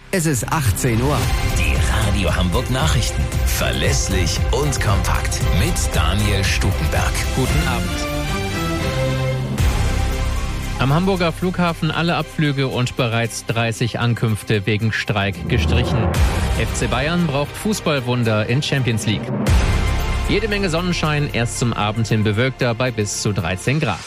Es ist 18 Uhr. Die Radio Hamburg Nachrichten. Verlässlich und kompakt. Mit Daniel Stukenberg. Guten Abend. Am Hamburger Flughafen alle Abflüge und bereits 30 Ankünfte wegen Streik gestrichen. FC Bayern braucht Fußballwunder in Champions League. Jede Menge Sonnenschein, erst zum Abend hin bewölkter bei bis zu 13 Grad.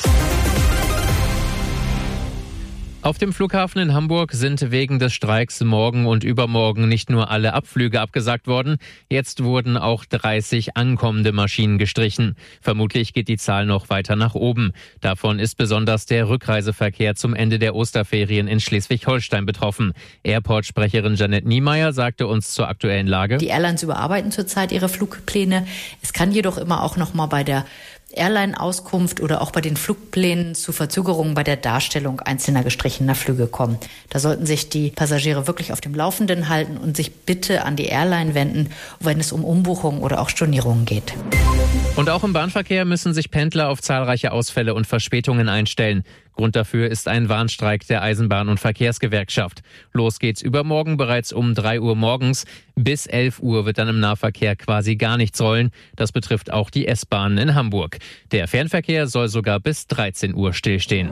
Auf dem Flughafen in Hamburg sind wegen des Streiks morgen und übermorgen nicht nur alle Abflüge abgesagt worden, jetzt wurden auch 30 ankommende Maschinen gestrichen. Vermutlich geht die Zahl noch weiter nach oben. Davon ist besonders der Rückreiseverkehr zum Ende der Osterferien in Schleswig-Holstein betroffen. Airport-Sprecherin Janette Niemeyer sagte uns zur aktuellen Lage: Die Airlines überarbeiten zurzeit ihre Flugpläne. Es kann jedoch immer auch noch mal bei der Airline-Auskunft oder auch bei den Flugplänen zu Verzögerungen bei der Darstellung einzelner gestrichener Flüge kommen. Da sollten sich die Passagiere wirklich auf dem Laufenden halten und sich bitte an die Airline wenden, wenn es um Umbuchungen oder auch Stornierungen geht. Und auch im Bahnverkehr müssen sich Pendler auf zahlreiche Ausfälle und Verspätungen einstellen. Grund dafür ist ein Warnstreik der Eisenbahn- und Verkehrsgewerkschaft. Los geht's übermorgen bereits um 3 Uhr morgens. Bis 11 Uhr wird dann im Nahverkehr quasi gar nichts rollen. Das betrifft auch die S-Bahnen in Hamburg. Der Fernverkehr soll sogar bis 13 Uhr stillstehen.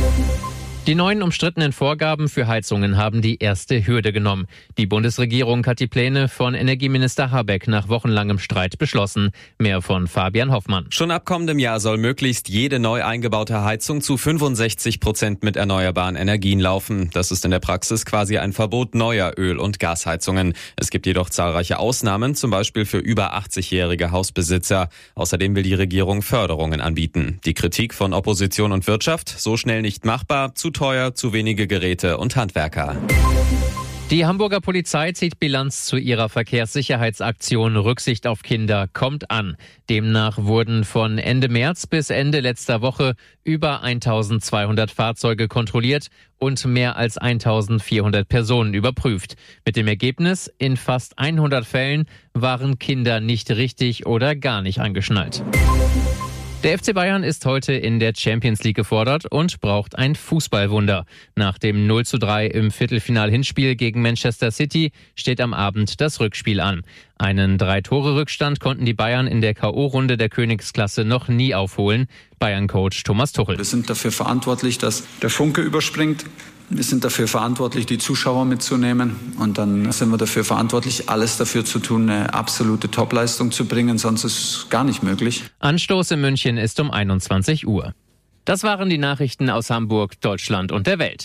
Die neuen umstrittenen Vorgaben für Heizungen haben die erste Hürde genommen. Die Bundesregierung hat die Pläne von Energieminister Habeck nach wochenlangem Streit beschlossen. Mehr von Fabian Hoffmann. Schon ab kommendem Jahr soll möglichst jede neu eingebaute Heizung zu 65% mit erneuerbaren Energien laufen. Das ist in der Praxis quasi ein Verbot neuer Öl- und Gasheizungen. Es gibt jedoch zahlreiche Ausnahmen, zum Beispiel für über 80-jährige Hausbesitzer. Außerdem will die Regierung Förderungen anbieten. Die Kritik von Opposition und Wirtschaft: so schnell nicht machbar, zu teuer, zu wenige Geräte und Handwerker. Die Hamburger Polizei zieht Bilanz zu ihrer Verkehrssicherheitsaktion Rücksicht auf Kinder kommt an. Demnach wurden von Ende März bis Ende letzter Woche über 1200 Fahrzeuge kontrolliert und mehr als 1400 Personen überprüft. Mit dem Ergebnis: in fast 100 Fällen waren Kinder nicht richtig oder gar nicht angeschnallt. Der FC Bayern ist heute in der Champions League gefordert und braucht ein Fußballwunder. Nach dem 0:3 im Viertelfinal-Hinspiel gegen Manchester City steht am Abend das Rückspiel an. Einen 3-Tore-Rückstand konnten die Bayern in der K.O.-Runde der Königsklasse noch nie aufholen. Bayern-Coach Thomas Tuchel: Wir sind dafür verantwortlich, dass der Funke überspringt. Wir sind dafür verantwortlich, die Zuschauer mitzunehmen. Und dann sind wir dafür verantwortlich, alles dafür zu tun, eine absolute Topleistung zu bringen. Sonst ist es gar nicht möglich. Anstoß in München ist um 21 Uhr. Das waren die Nachrichten aus Hamburg, Deutschland und der Welt.